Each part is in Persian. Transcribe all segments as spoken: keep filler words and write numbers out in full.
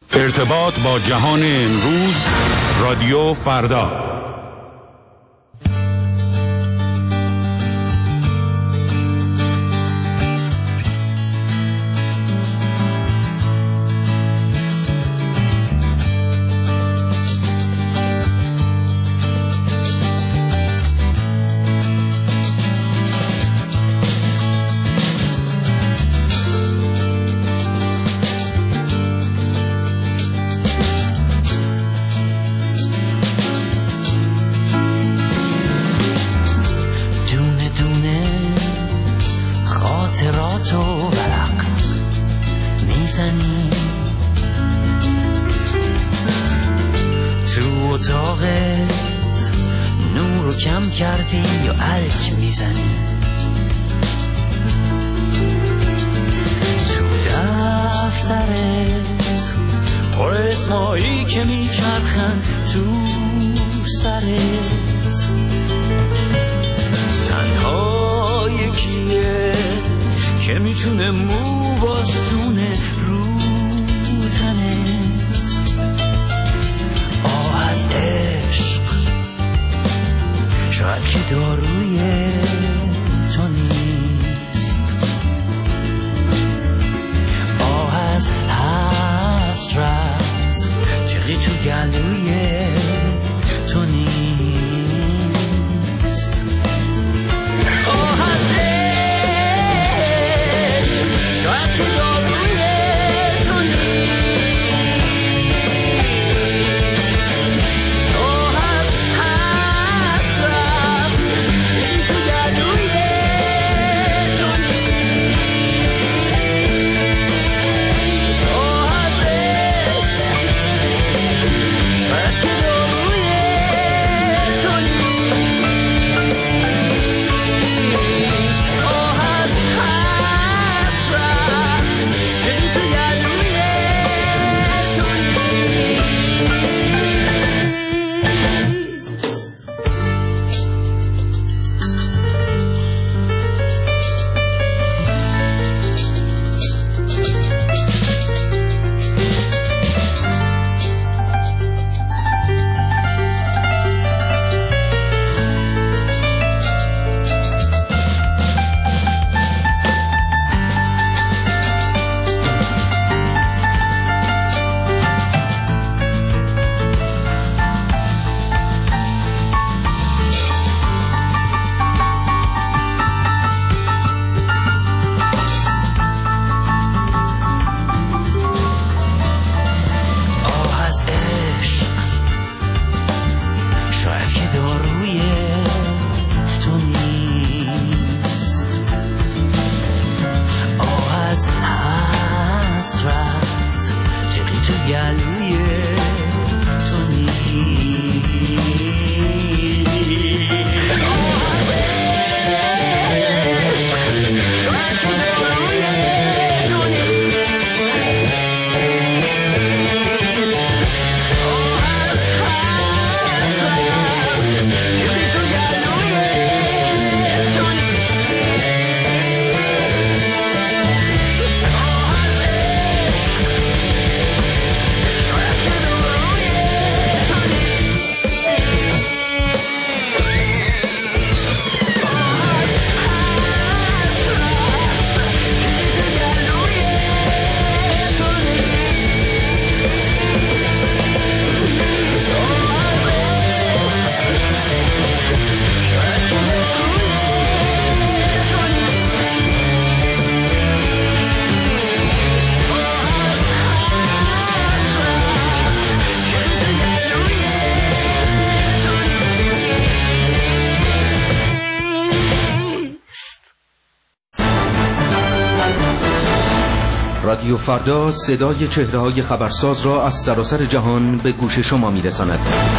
ارتباط با جهان امروز، رادیو فردا. رادیو فردا صدای چهره‌های خبرساز را از سراسر جهان به گوش شما می‌رساند.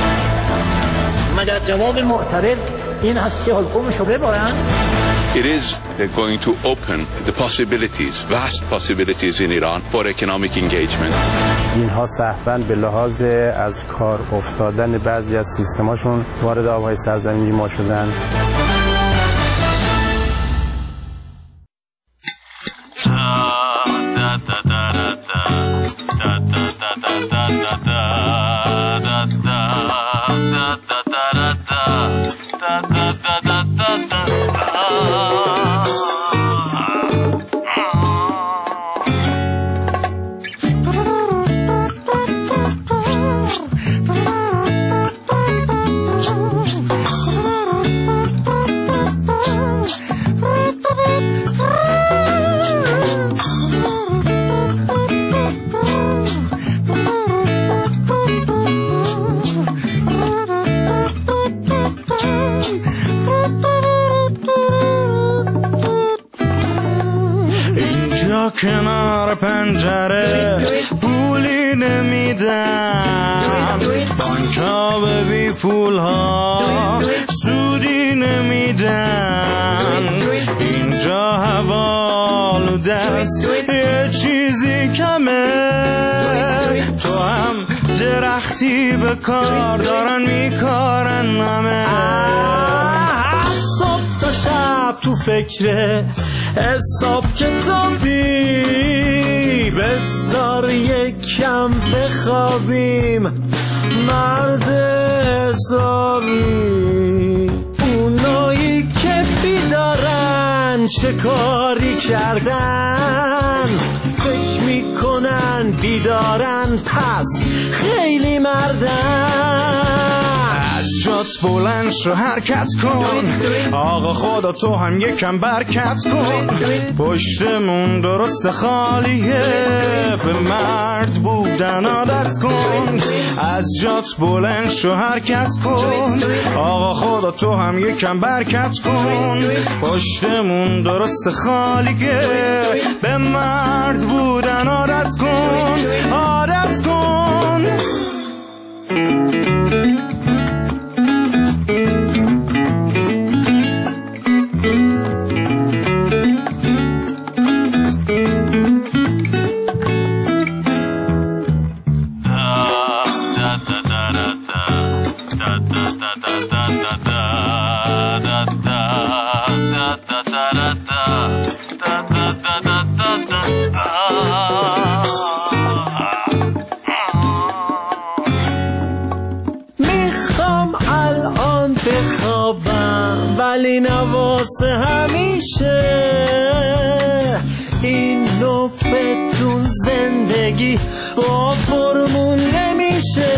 مگر جواب معترض این هست که حلقومشو ببرن؟ It is going to open the possibilities, vast possibilities in Iran for economic engagement. اینها صحفاً به لحاظ از کار افتادن بعضی از سیستماشون وارد آبهای سرزمینی ما شدن. da da da da da da da da کنار پنجره پولی نمیدن، بانکا به بی پول ها سودی نمیدن، اینجا هوا آلوده است یه چیزی کمه، تو هم درختی به کار دارن میکارن همه. صبح تا شب تو فکره حساب کتابی، بذار یکم بخوابیم مرد حسابی. اونایی که بیدارن چه کاری کردن، فکر میکنن بیدارن پس خیلی مردن. از جات بلند شو حرکت کن، آقا خدا تو هم یکم برکت کن، پشتمون درست خالیه به مرد بودن عادت کن. از جات بلند شو حرکت کن، آقا خدا تو هم یکم برکت کن، پشتمون درست خالیه به مرد بودن عادت کن، عادت کن. میخوام الان بخوابم ولی نواسه همیشه، این نوبتون زندگی با فرمون نمیشه.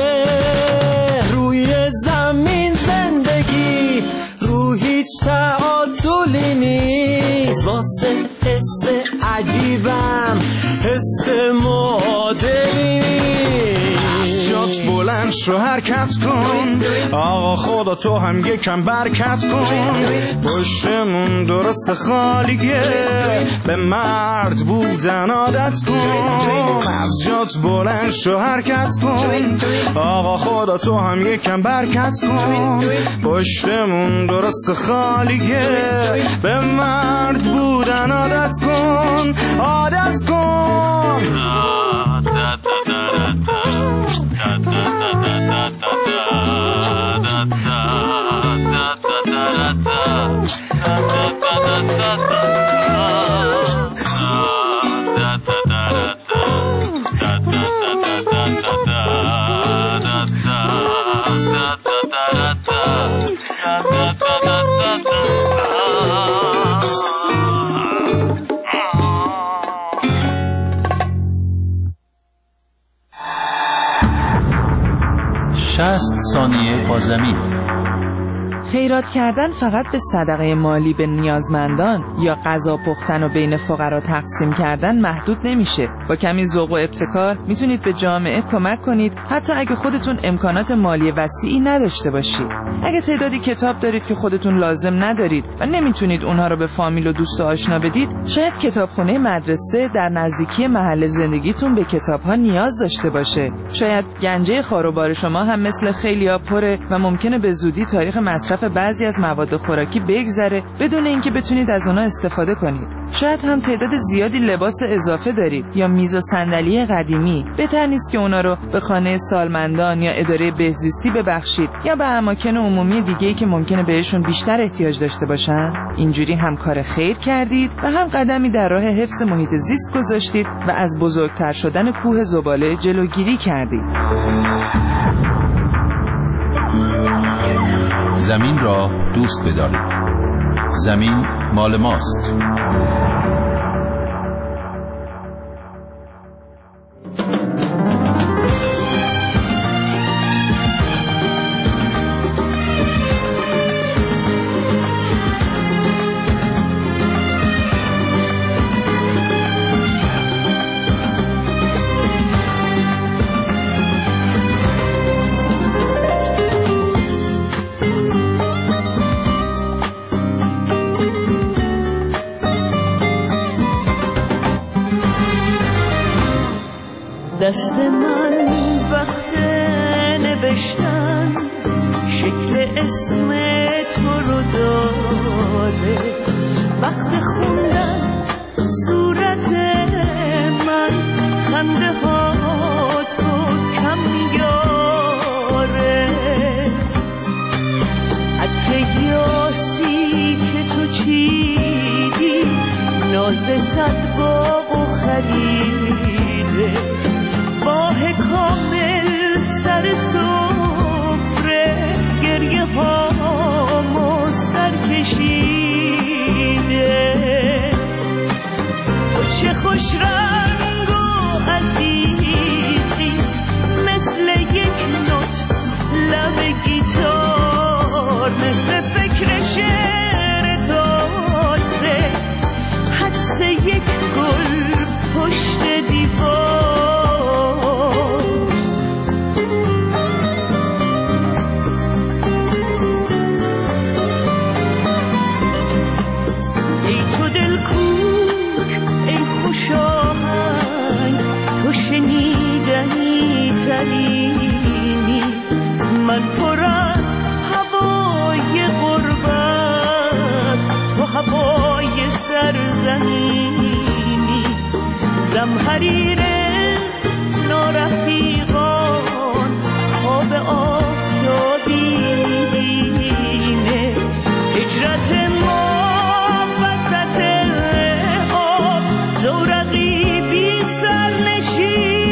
روی زمین زندگی رو هیچ تعادلی نیست، واسه حس عجیبم حس معادلی نیست. جات بلند شو حرکت کن، آقا خدا تو هم یکم برکت کن، پشتمون درست خالیه به مرد بودن عادت کن. از جات بلند شو حرکت کن، آقا خدا تو هم یکم برکت کن، پشتمون درست خالیه به مرد بودن عادت کن، عادت کن. شصت ثانیه با زمین. خیرات کردن فقط به صدقه مالی به نیازمندان یا غذا پختن و بین فقرا تقسیم کردن محدود نمیشه. با کمی ذوق و ابتکار میتونید به جامعه کمک کنید، حتی اگه خودتون امکانات مالی وسیعی نداشته باشید. اگه تعدادی کتاب دارید که خودتون لازم ندارید و نمیتونید اونها رو به فامیل و دوست و آشنا بدید، شاید کتابخونه مدرسه در نزدیکی محل زندگیتون به کتاب‌ها نیاز داشته باشه. شاید گنجه خاروبار شما هم مثل خیلی‌ها پره و ممکنه به زودی تاریخ مصرف مصرف بعضی از مواد خوراکی بگذره بدون اینکه بتونید از اونا استفاده کنید. شاید هم تعداد زیادی لباس اضافه دارید یا میز و صندلی قدیمی. بهتر نیست که اونا رو به خانه سالمندان یا اداره بهزیستی ببخشید یا به اماکن عمومی دیگه‌ای که ممکنه بهشون بیشتر احتیاج داشته باشن. اینجوری هم کار خیر کردید و هم قدمی در راه حفظ محیط زیست گذاشتید و از بزرگتر شدن کوه زباله جلوگیری کردید. زمین را دوست بدارید. زمین مال ماست. دست من وقت نوشتن شکل اسم تو رو داره، وقت خوندن صورت من خنده ها تو کم یاره، عطر یاسی که تو چیدی ناز صد باغ و خریده، ماه کامل سر سفره گریه هامو سر کشیده، تو چه خوش رنگ و عزیزی مثل یک نوت لب گیتار، مثل فکر شعر تازه حدس یک گل پشت دیوار. من پر از هوای غربت، تو هوای سرزمینی، زمحریر نارفیقان خواب آفتابی میبینه، هجرت ما وسط آب زورقی بی سر نشینه.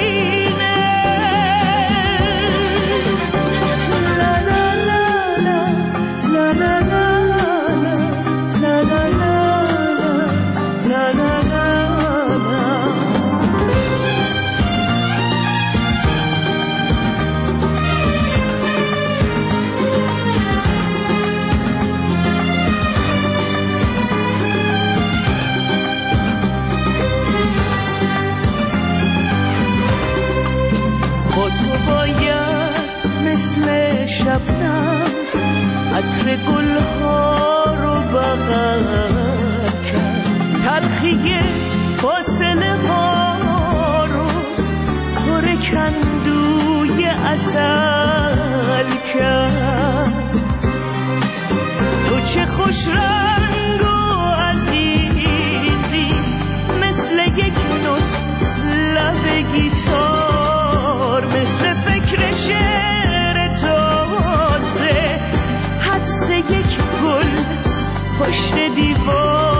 شبنم عطر گلها رو بغل کرد، تلخی فاصله ها رو پر کندوی عسل کرد، تو چه خوش رنگ و عزیزی مثل یک نوت لب گیتار، مثل فکر شعر تازه حدس یک گل پشت دیوار.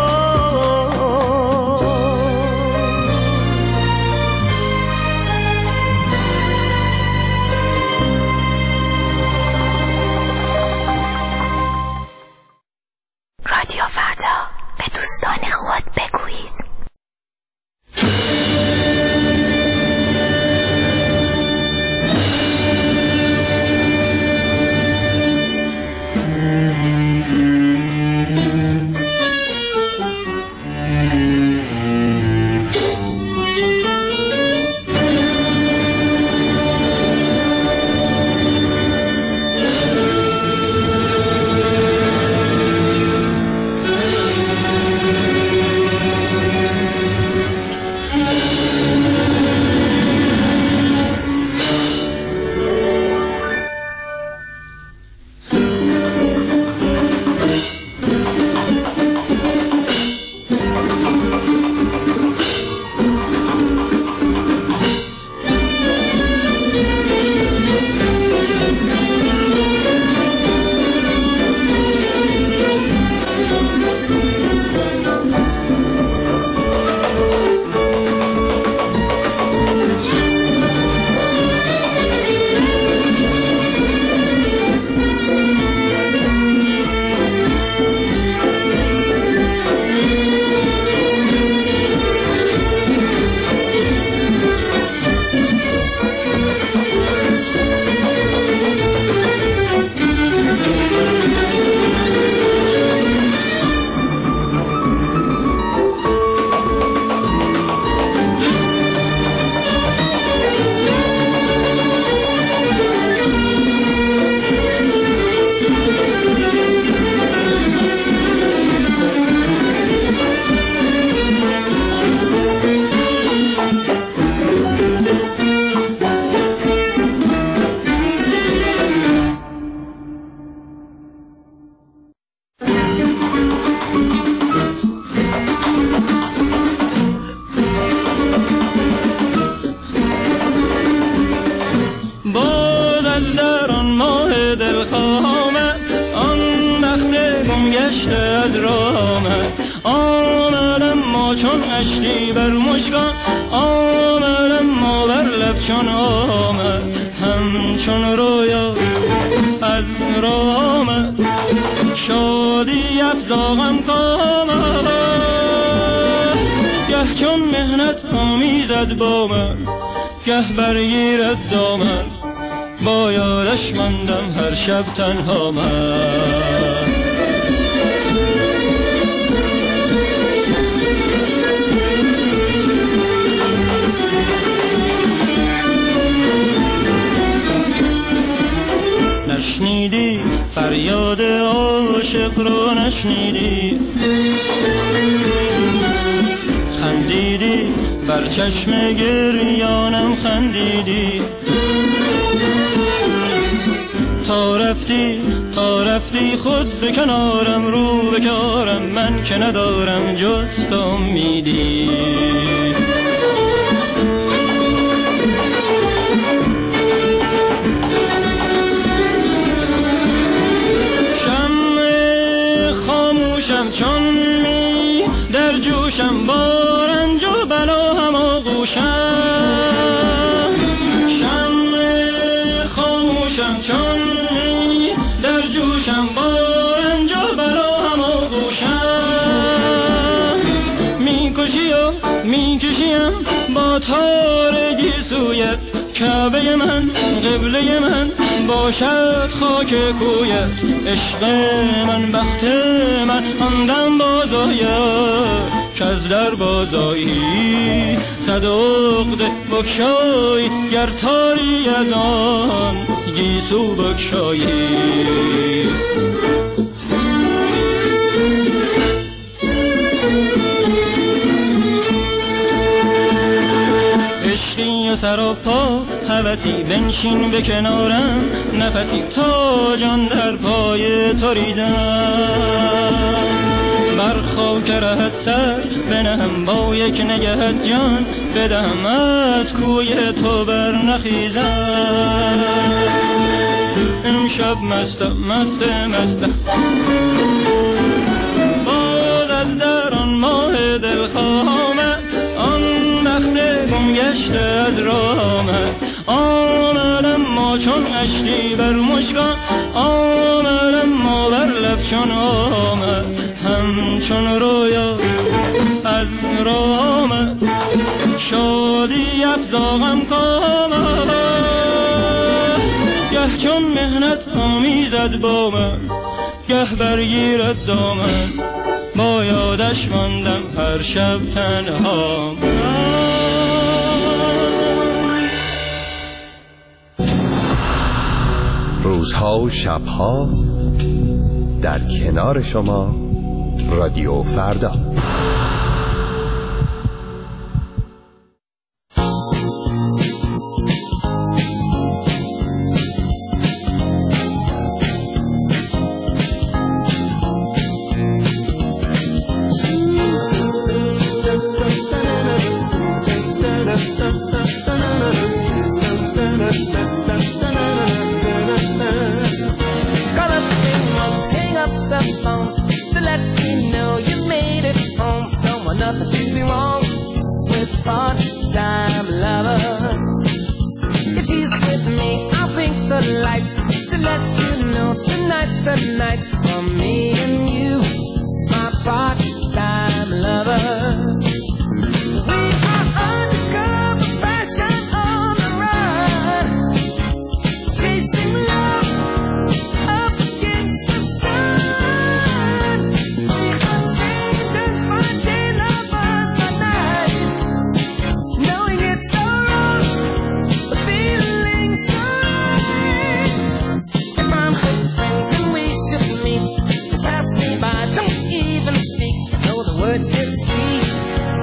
رادیو فردا، به دوستان خود بگویید. از راه آمد. آمدم ما چون اشکی بر مژگان، آمدم ما بر لب چون آمد. همچون رویا از راه آمد، شادی افزاغم کامد. گه چون مهنت آمیزد با من، گه برگیرد دامن. با یادش ماندم هر شب تنها من. نشنیدی فریاد عاشق رو، نشنیدی خندیدی بر چشم گریانم، خندیدی تا رفتی تا رفتی خود به کنارم، رو به کارم من که ندارم جز تو امیدی. شمع خاموشم چون می در جوشم، با رنج و بلا هم آغوشم. شمع خاموشم چون می در جوشم، با رنج و بلا هم آغوشم. میکشی و میکشیم با تارگی سویت، کعبه من قبله من باشد خاک کویت. عشق من بخت من آندم بازاید، که از در بازایی صد عقده بکشایی. گر تاری از آن گیسو بکشایی. عشقی و سر و پا هوسی، بنشین به کنارم نفسی، تا جان در پای تو ریزم. بر خاک رهت سر بنهم، با یک نگهت جان بدهم، از کوی تو بر نخیزم. امشب مستم مست مستم، باز از در آن ماه دلخواه آمد. آن بخت گم گشته از راه آمد. آمدم ما چون اشکی بر مژگان، آمدم ما بر لب چون آمد. همچون رویا از راه آمد، شادی افزاغم کامد. گه چون مهنت آمیزد با من، گه برگیرد دامن. با یادش ماندم هر شب تنها من. روزها و شبها در کنار شما، رادیو فردا. Word is sweet.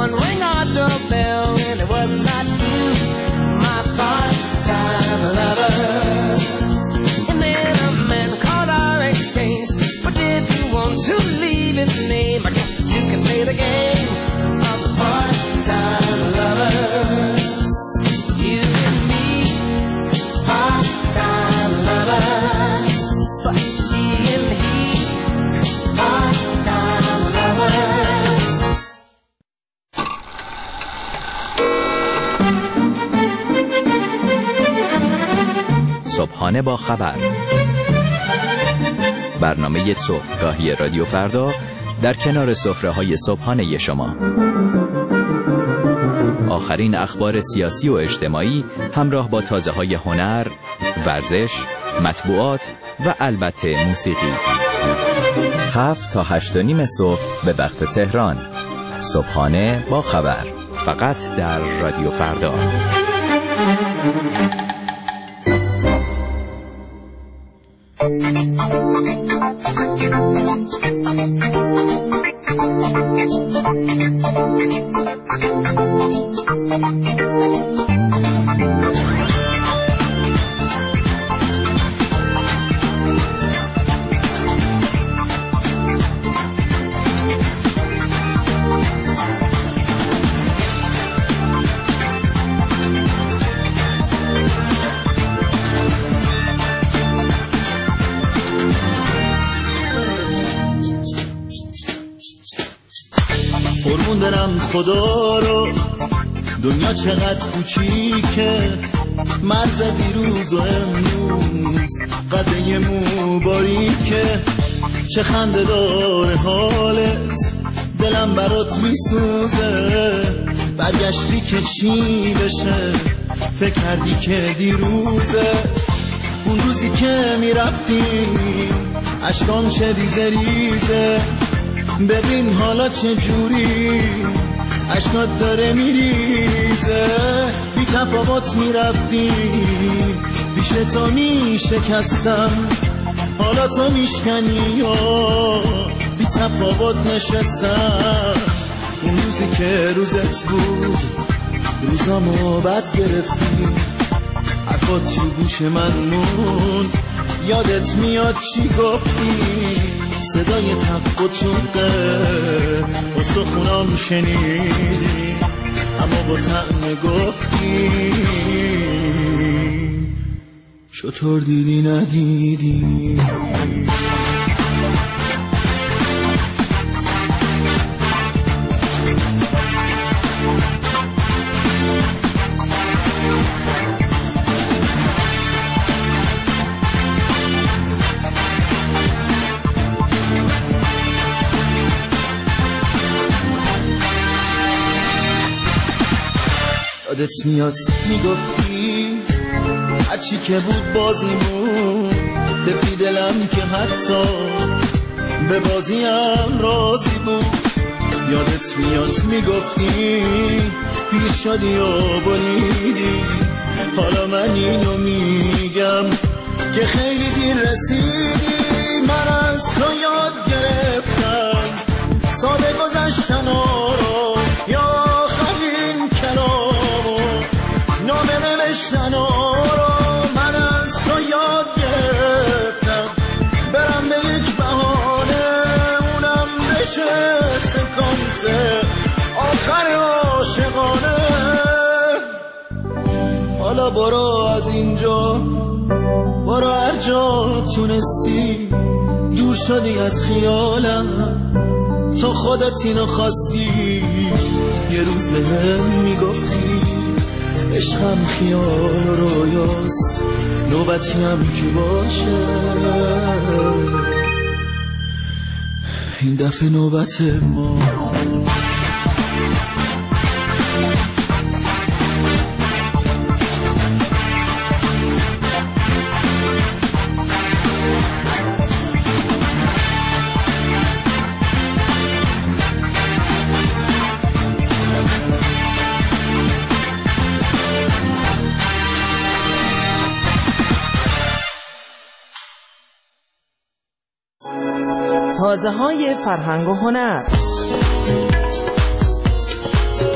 someone ring our doorbell, and it was not my part-time lover. And then a man called our exchange, but did you want to leave his name? I guess you can play the game of part-time lovers. You and me, part-time lovers. But she and he, part-time lovers. صبحانه با خبر، برنامه صبحگاهی رادیو فردا در کنار سفره‌های صبحانه شما. آخرین اخبار سیاسی و اجتماعی همراه با تازه‌های هنر، ورزش، مطبوعات و البته موسیقی. هفت تا هشت و نیم صبح به وقت تهران. صبحانه با خبر، فقط در رادیو فردا. قربون برم خدا رو، دنیا چقدر کوچیکه، مرز دیروز و امروز قده مو باریکه. چه خنده داره حالت، دلم برات میسوزه. برگشتی که چی بشه، فکر کردی که دیروزه. اون روزی که میرفتی اشکام چه ریزه ریزه. ببین حالا چه جوری اشکات داره میریزه. بی تفاوت میرفتی پیش تو میشکستم، حالا تو میشکنی یا بی تفاوت نشستم. اون روزی که روزت بود روزامو بد گرفتی، حرفات تو گوش من موند، یادت میاد چی گفتی؟ صدای تق و توقه استخونام شنیدی، اما با طعم گفتی چطور دیدی ندیدی. یادت میاد میگفتی هرچی که بود بازیمون، تفی دلم که حتی به بازیم راضی بود. یادت میاد میگفتی پیر شدی و بریدی، حالا من اینو میگم که خیلی دیر رسیدی. من از تو یاد گرفتم ساده گذشتن رو، یا آخرین کلامو نامه نوشتن رو. من از تو یاد گرفتم برم به یک بهانه، اونم بشه سکانس آخر عاشقانه. حالا برو از اینجا، برو هر جا تونستی، دور شدی از خیالم، تو خودت اینو خواستی. یه روز به هم میگفتی عشقم خیال و رویاست، نوبتی هم که باشه. این دفعه نوبت ما. تازه‌های فرهنگ و هنر.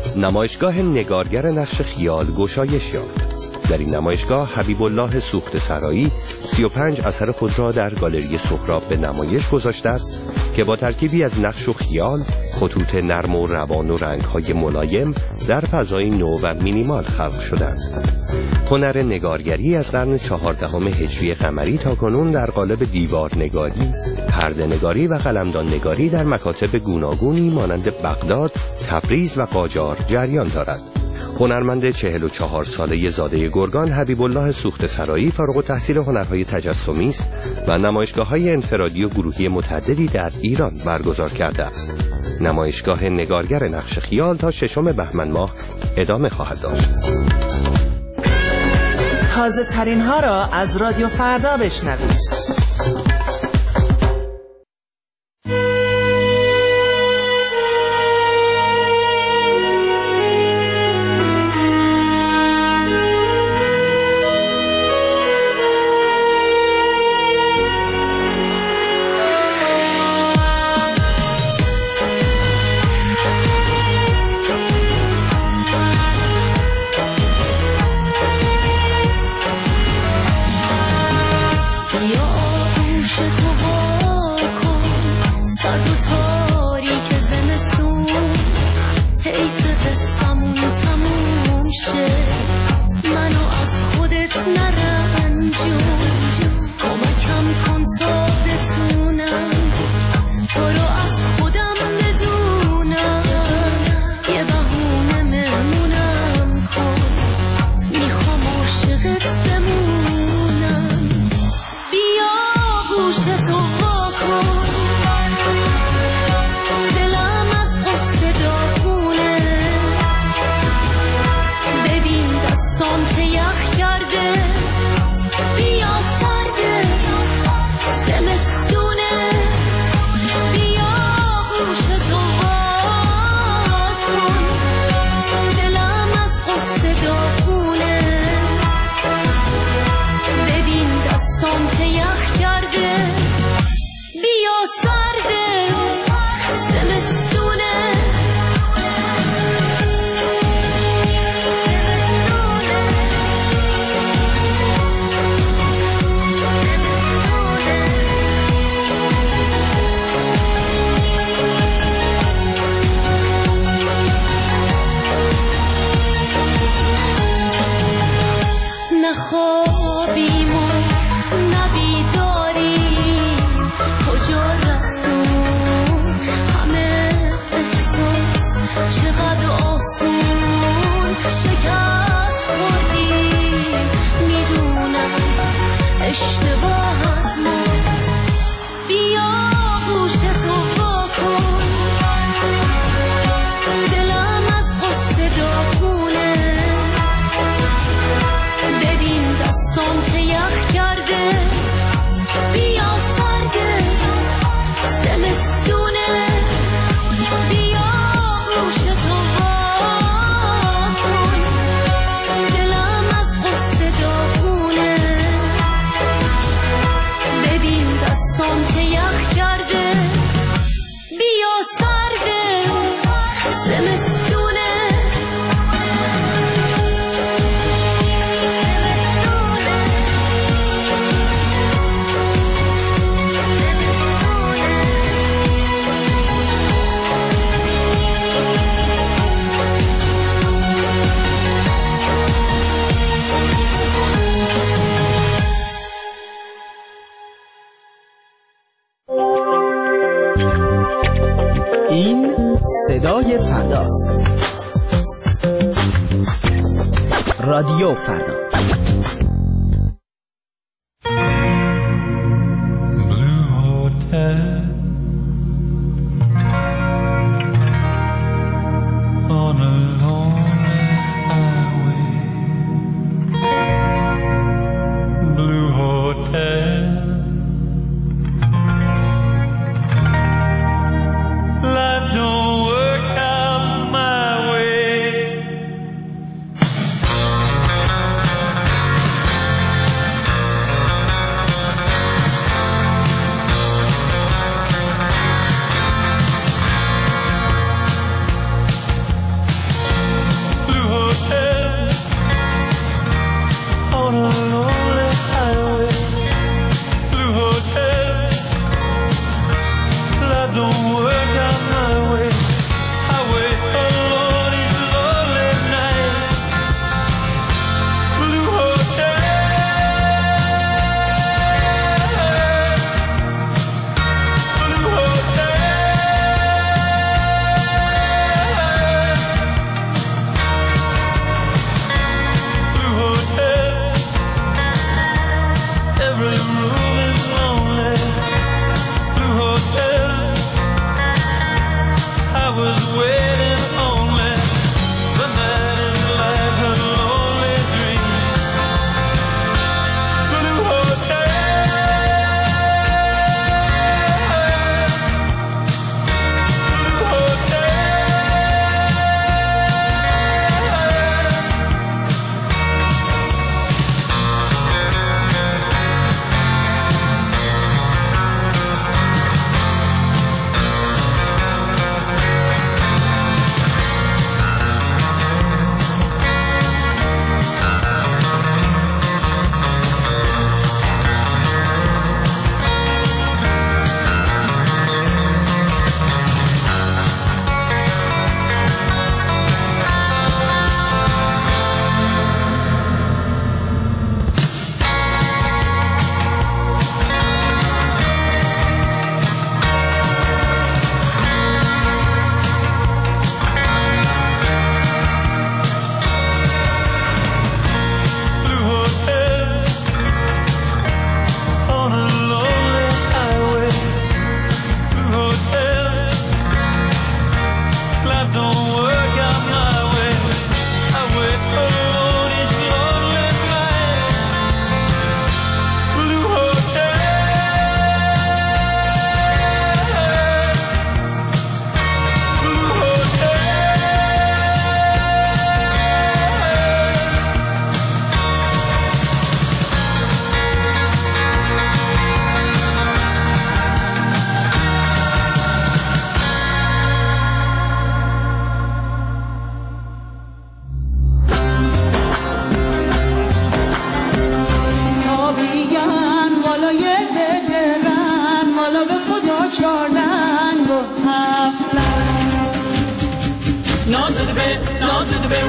نمایشگاه نگارگر نقش خیال گشایش یافت. در این نمایشگاه حبیب الله سوخت سرایی سی و پنج اثر خود را در گالری سهراب به نمایش گذاشته است که با ترکیبی از نقش و خیال، خطوط نرم و روان و رنگ‌های ملایم در فضای نو و مینیمال خلق شدند. هنر نگارگری از قرن چهاردهم هجری قمری تا کنون در قالب دیوار نگاری، پرده نگاری و قلمدان نگاری در مکاتب گوناگونی مانند بغداد، تبریز و قاجار جریان دارد. هنرمند چهل و چهار ساله زاده گرگان حبیب الله سوخت سرایی فارغ التحصیل هنرهای تجسمی است و نمایشگاه‌های انفرادی و گروهی متعددی در ایران برگزار کرده است. نمایشگاه نگارگر نقش خیال تا ششم بهمن ماه ادامه خواهد داشت. تازه ترین ها را از رادیو فردا بشنوید. صدای فرداست. رادیو فردا.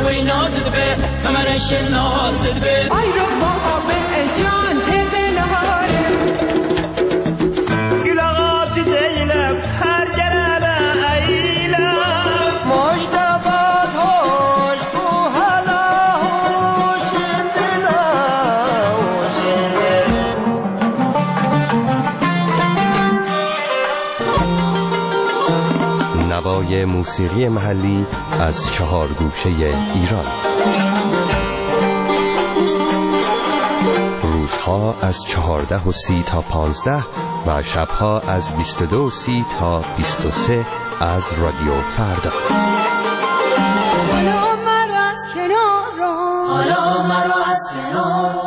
وی نازد به و منش نازد به آی رو بابا به جان تبلهاره گلغات دیلم هر گرانه ایلم مشتبات هوش بو حالا هوش دلا نوای موسیقی محلی از چهار گوشه ایران. روزها از چهارده و سی تا پانزده و شبها از بیست و دو و سی تا بیست و سه از رادیو فردا. حالا مرا از کنار حالا مرا از کنار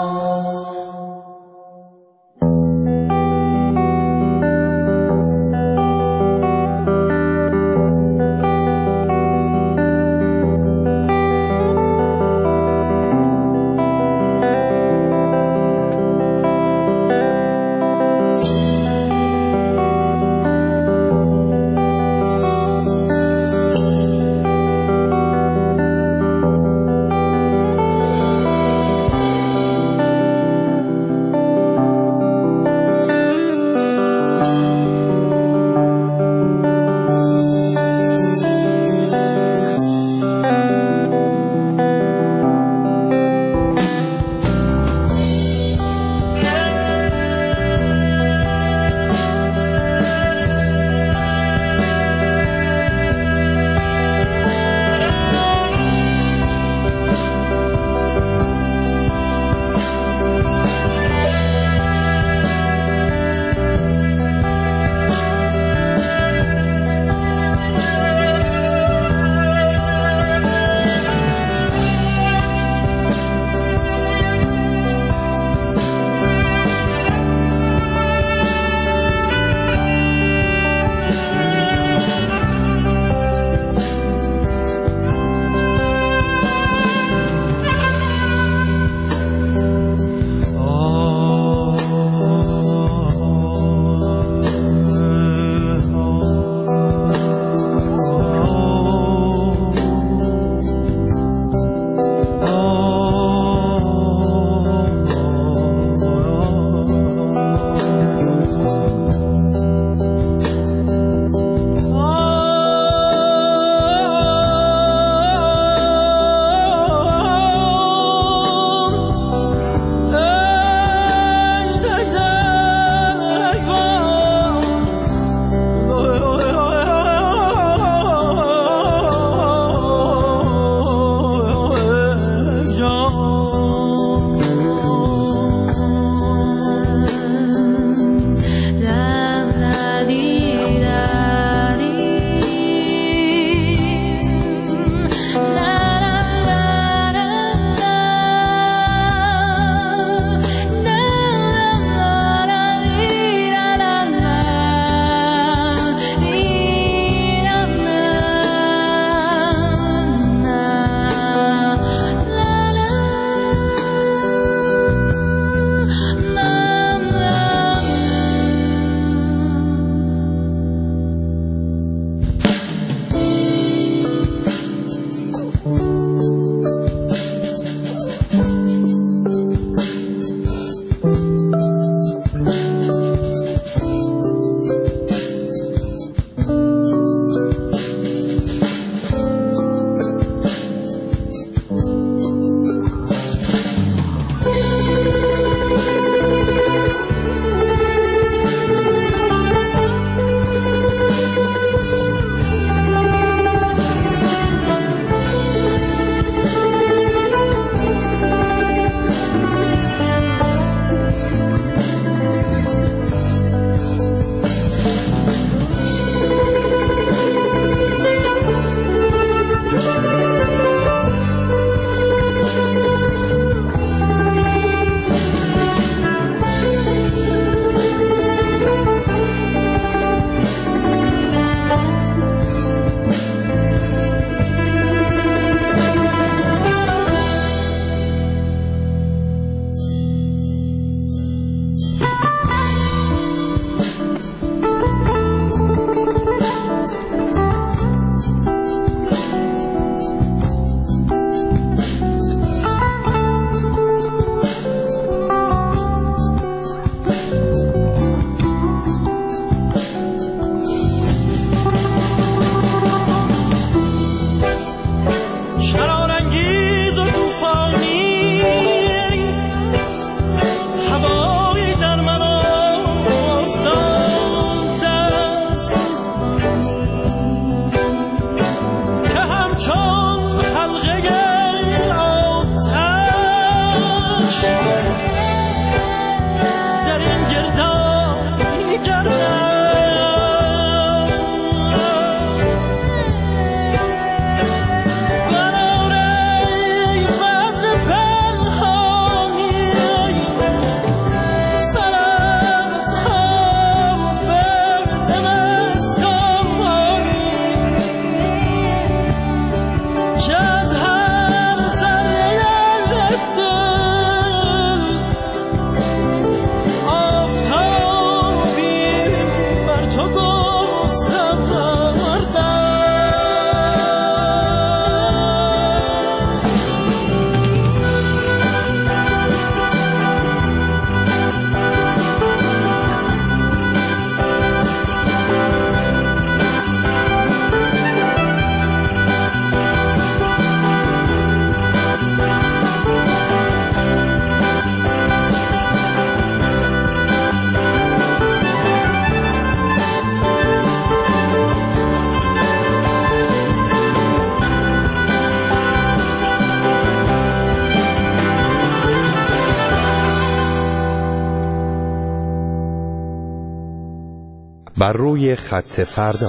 بر روی خط فردا.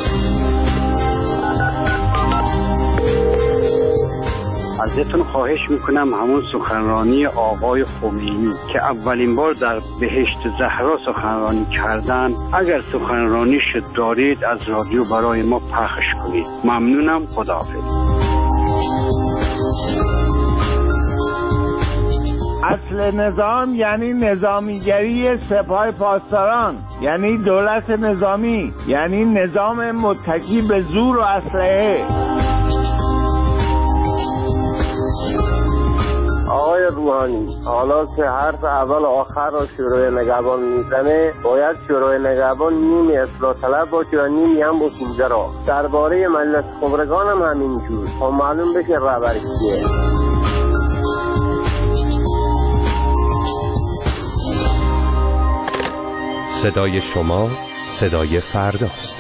ازتون خواهش میکنم همون سخنرانی آقای خمینی که اولین بار در بهشت زهرا سخنرانی کردن، اگر سخنرانیش دارید از رادیو برای ما پخش کنید. ممنونم. خداحافظ. اصل نظام یعنی نظامیگری سپاه پاسداران، یعنی دولت نظامی، یعنی نظام متکی به زور و اسلحه. آقای روحانی، حالا که حرف اول و آخر را شورای نگهبان میزنه، باید شورای نگهبان نیمی اصلاح طلب باشه و نیمی هم بسوده را. درباره مجلس خبرگان هم همینجور تا معلوم بشه رهبری کیه. صدای شما صدای فرداست.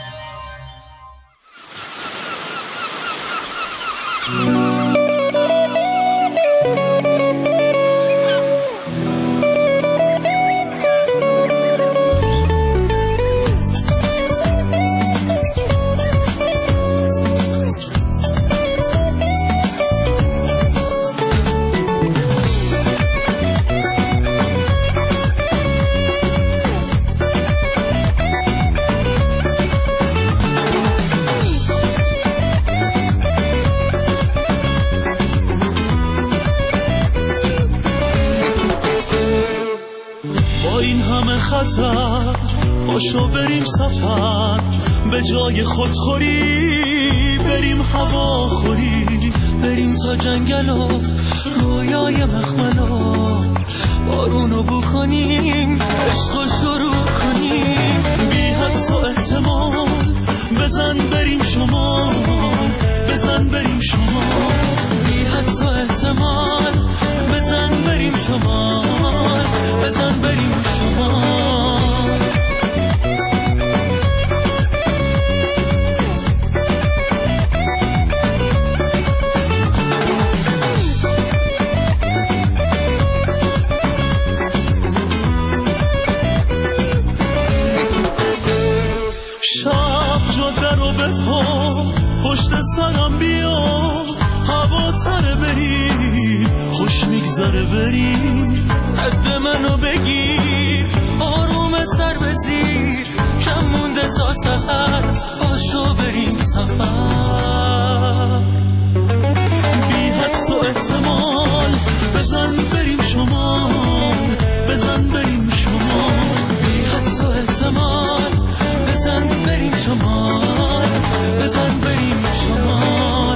پاشو بریم سفر به جای خودخوری، بریم هوا خوری، بریم تا جنگل و رویای مخملو، بارونو بو کنیم، عشقو شروع کنیم، بی حدس و احتمال بزن بریم شمال، بزن بریم شمال، بی حدس و احتمال بزن بریم شمال، بزن بریم شمال. پشت سرم بیا هوا تره بریم، خوش میگذره بریم، قد منو بگیر آروم سر بزیر، کم مونده تا سفر، پاشو بریم سفر، بی حدس و احتمال بزن بریم شمال، بزن بریم شمال، بی حدس و احتمال بزن بریم شمال، بزن بریم شمال.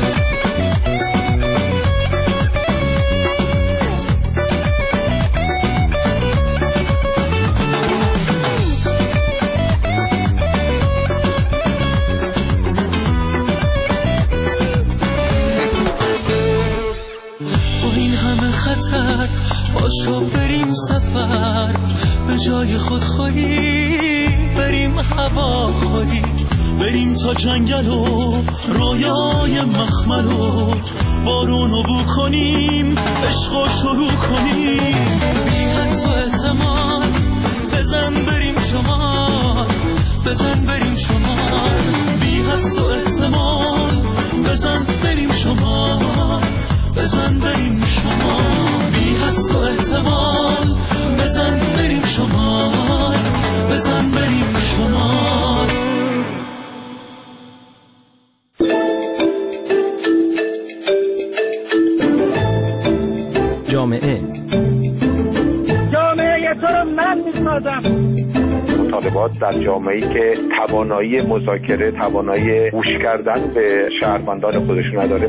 با این همه خطر پاشو بریم سفر، به جای خودخواهی بریم هوا خوری، بریم تا جنگل و رویای مخمل و بارونو بو کنیم، عشقو شروع کنیم، بی حدس و احتمال بزن بریم شما، بزن بریم شما، بی حس و احتمال، بزن بریم شما، بزن بریم شما، بی حس و احتمال، بزن بریم شما، بزن بریم شما. جامعه جامعه تو رو من میسازم. مطالبات در جامعه‌ای که توانایی مذاکره، توانایی گوش کردن به شهروندان خودش نداره.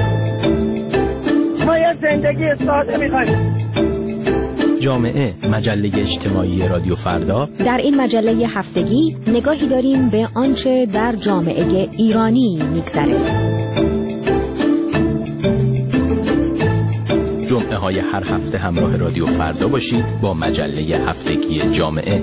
ما یه زندگی ساده می‌خوایم. جامعه، مجله اجتماعی رادیو فردا. در این مجله هفتگی نگاهی داریم به آنچه در جامعه ایرانی می‌گذره. جمعه های هر هفته همراه رادیو فردا باشید با مجله هفتگی جامعه.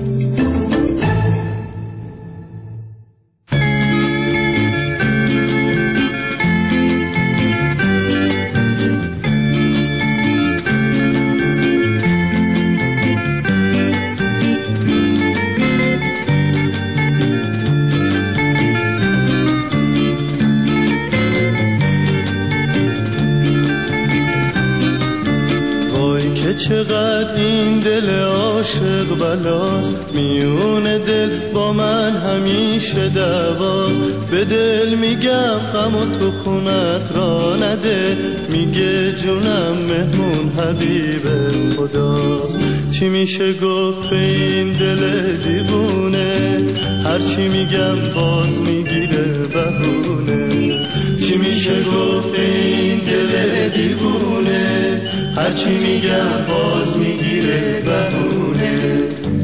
چقدر این دل عاشق بلاست، میون دل با من همیشه دعواست. به دل میگم غم و تو خونت را نده، میگه جونم مهمون حبیب خداست. چی میشه گفت به این دل دیوونه، هرچی میگم باز میگیره بهونه. چی میشه گفت به این دل دیوونه، هرچی میگم باز میگیره بهونه.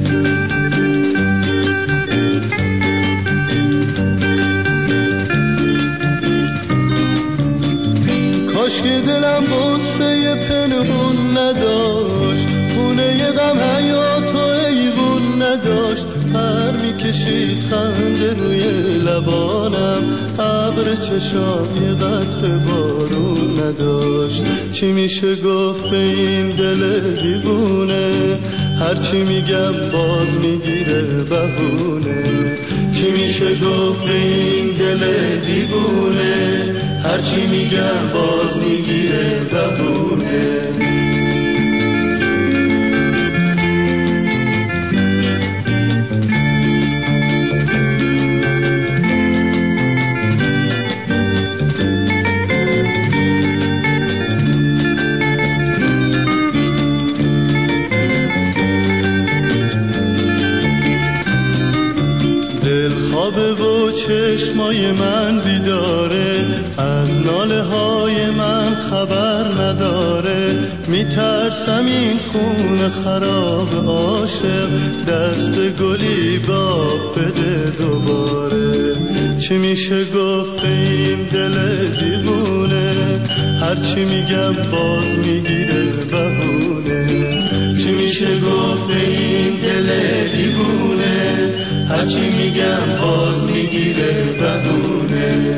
کاش که دلم غصه پنهون نداشت، خونه غم حیات و ایوون نداشت. پر میکشید خنده روی لبانم، ابر چشام یه قطره بارون نداشت. چی میشه گفت به این دل دیوونه، هرچی میگم باز میگیره بهونه. چی میشه گفت به این دل دیوونه، هرچی میگم باز میگیره بهونه. چشمای من بیداره، از ناله های من خبر نداره. میترسم این خون خراب عاشق، دست گلی باغ بده دوباره. چی میشه گفت به این دل دیوونه، هرچی میگم باز میگیره بهونه. چی میشه گفت به این دل دیوونه، هرچی میگم باز میگیره بهونه.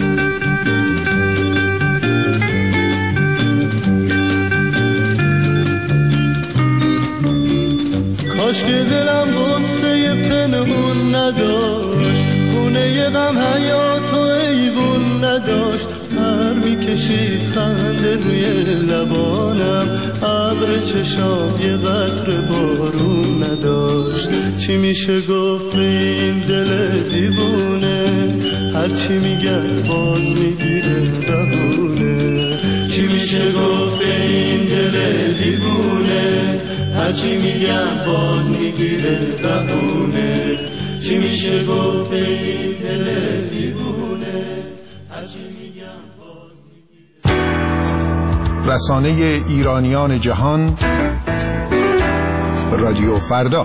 کاش که دلم غصه پنهون نداشت، خونه غم حیات و ایوون نداشت. پر میکشید خنده روی لبانم، ابر چشام یه قطره بارون نداشت. چی میشه گفت به این دل دیوونه، هرچی میگم باز میگیره بهونه. چی میشه گفت به این دل دیوونه، هرچی میگم باز میگیره بهونه. چی میشه گفت به این دل دیوونه، هرچی میگم باز میگیره. رسانه ایرانیان جهان، رادیو فردا.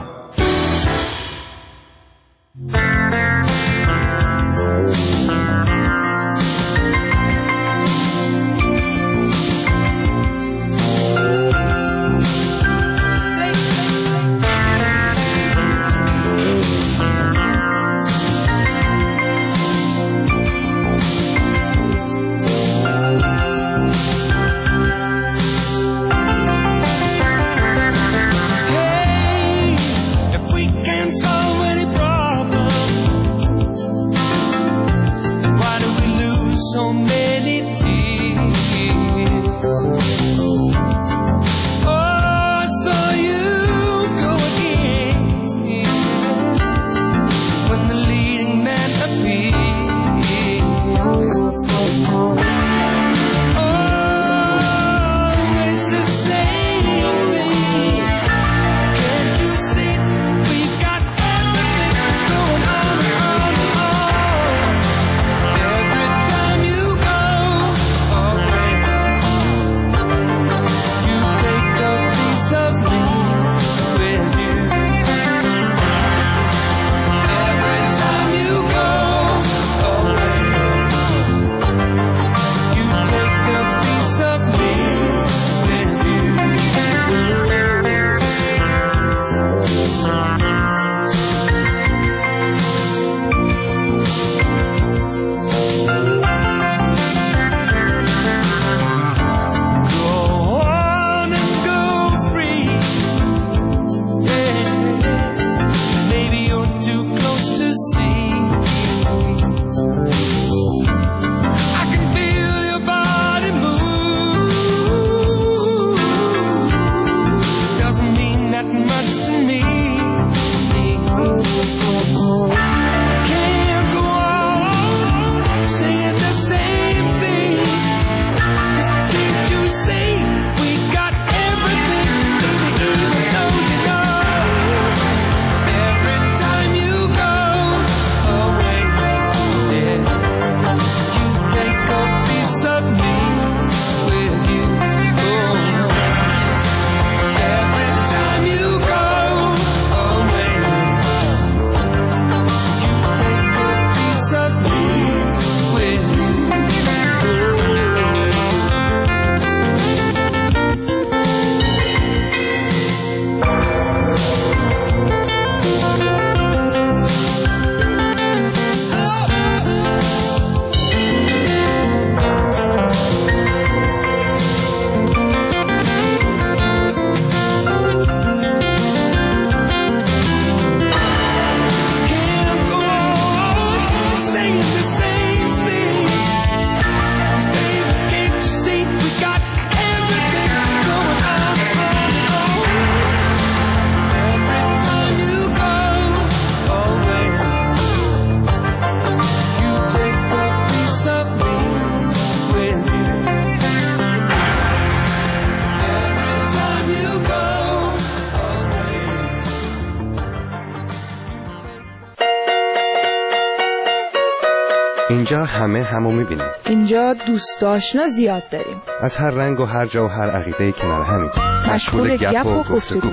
اینجا همه همو میبینیم. اینجا دوست آشنا زیاد داریم. از هر رنگ و هر جا و هر عقیده کنار همین. مشغول گپ و گفتگو.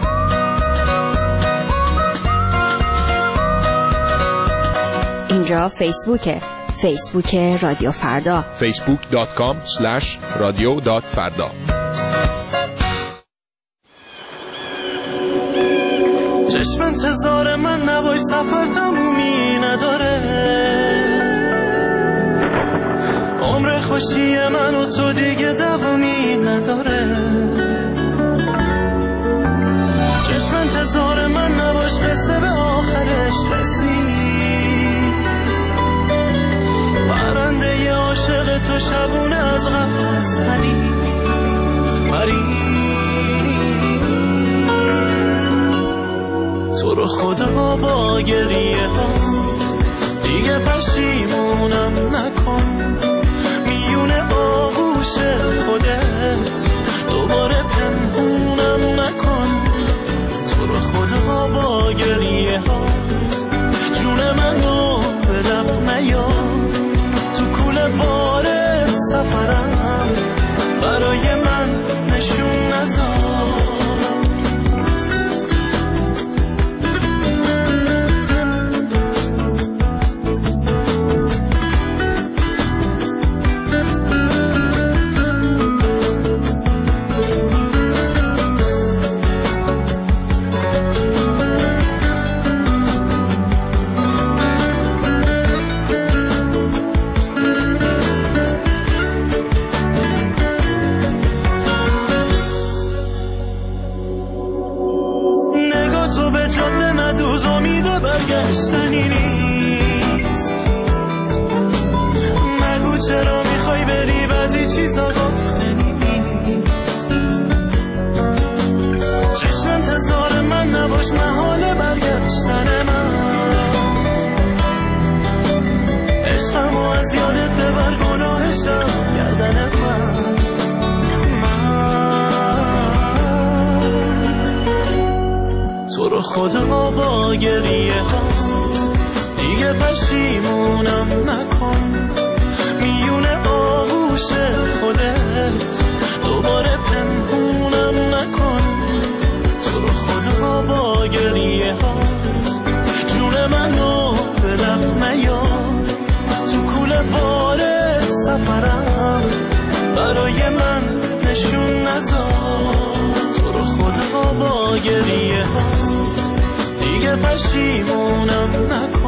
اینجا فیسبوکه. فیسبوک رادیو فردا. فیسبوک دات کام اسلش رادیو دات فردا. چشم انتظار من نباش، سفر تمومی نداره. عمر خوشی من و تو دیگه دوامی نداره. چشم انتظار من نباش، قصه به آخرش رسید. پرنده عاشق تو شبونه از قفس پرید پرید. تو رو خدا با گریه ها دیگه پشیمونم نکن. میون آغوش خودت دوباره پنهونم نکن. تو رو خدا با گریه ها جون منو به لب نیار. تو کوله بار سفرم برای من نشون نذار. برگشتنی نیست. مگو چرا میخوای بری، بعضی چیزا گفتنی نیست. چشم انتظار من نباش، محال برگشتن من. عشقمو از یادت ببر، گناهشم گردن من. تو رو خدا با گریه ها دیگه پشیمونم نکن. میون آغوش خودت دوباره پنهونم نکن. تو رو خدا با گریه ها جون منو به لب نیار. تو کوله بار سفرم برای من نشون نذار. تو رو خدا با گریه ها دیگه پشیمونم نکن.